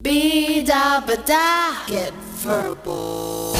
Be da ba da, get verbal.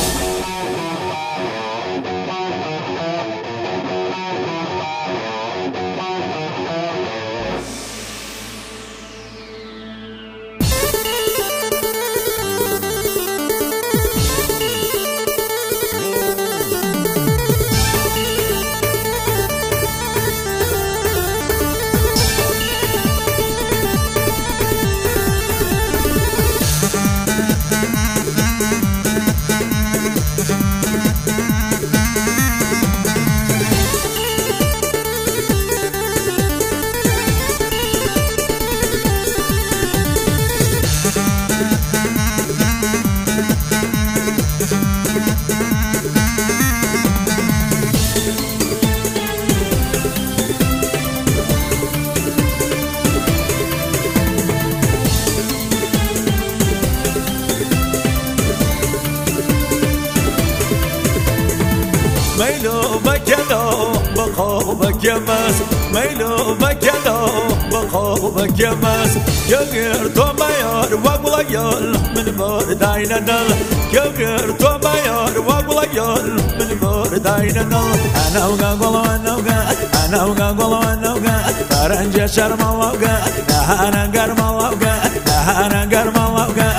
ميلو بكلو بخوبك يا ماس ميلو بكلو بخوبك يا ماس يغير تو ماير وغلايل من برداين نل يغير تو ماير وغلايل من برداين نل انا وغا انا وغا فرنجة شرمالوغا انا غرمالوغا انا غرمالوغا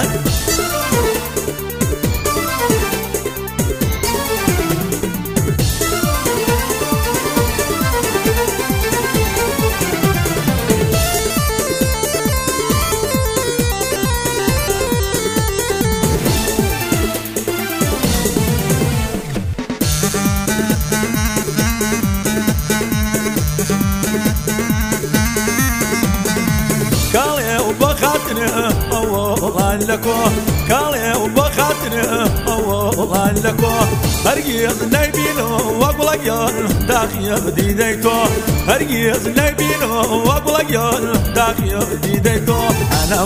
كالي وبخاطري أولا لكو كالي وبخاطري أولا لكو هرقيز نايبينو وقل يال داخل ديديتو هرقيز نايبينو وقل يال داخل ديديتو أنا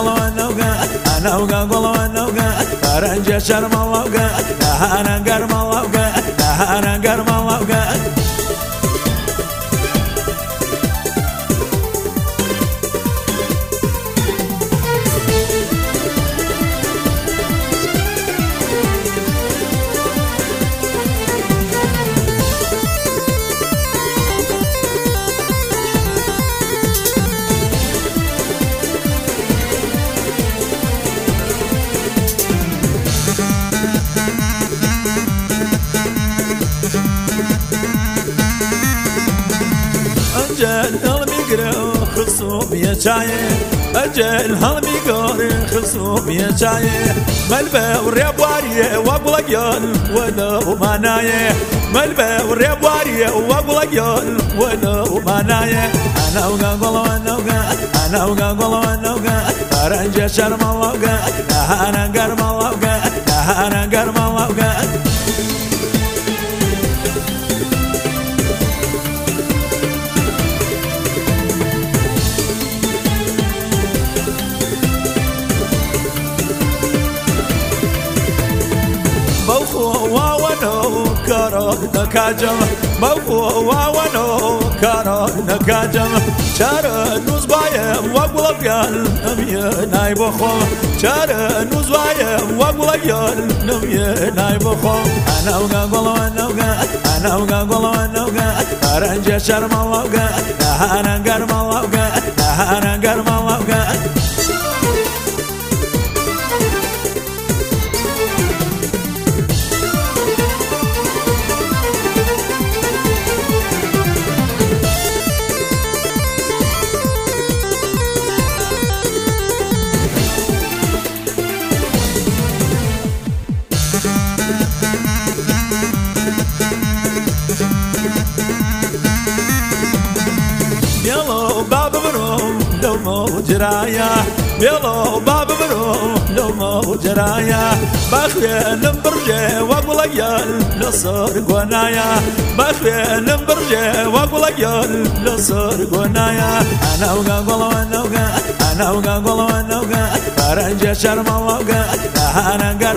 وقا فرنجة شرمالوغا أنا قرمالوغا أنا قرمالوغا أجل هالميقرا خصوم يا شاي أجل هالميقرا خصوم يا شاي ملبا والريبواري وابل يال ولا مناي ملبا والريبواري وابل يال ولا مناي أنا وغا فرنجة شرمالوغا أنا غرمالوغا أنا غرمالوغا واوانو كارو نكاجم واوانو كارو نكاجم شار نوزبايم وقلبيال نمي نايبخو شار نوزبايم وقلبيال نمي نايبخو انا وغا فرنجة شرمالوغا انا غرمالوغا انا غرمالوغا يلو باب بروم لو مو جرايا يلو باب بروم لو مو جرايا بخوي نمبرجي وقول يال نصر قنايا بخوي نمبرجي وقول يال نصر قنايا انا وغا فرنجة شرمالوغا انا